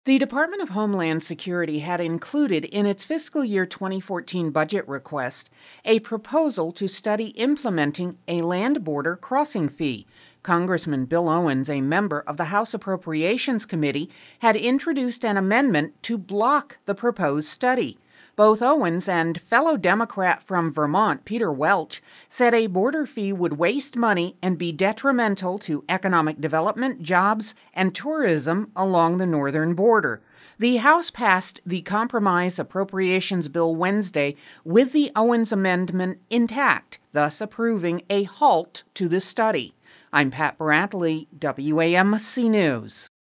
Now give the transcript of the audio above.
The Department of Homeland Security had included in its fiscal year 2014 budget request a proposal to study implementing a land border crossing fee. Congressman Bill Owens, a member of the House Appropriations Committee, had introduced an amendment to block the proposed study. Both Owens and fellow Democrat from Vermont, Peter Welch, said a border fee would waste money and be detrimental to economic development, jobs, and tourism along the northern border. The House passed the compromise appropriations bill Wednesday with the Owens amendment intact, thus approving a halt to the study. I'm Pat Bradley, WAMC News.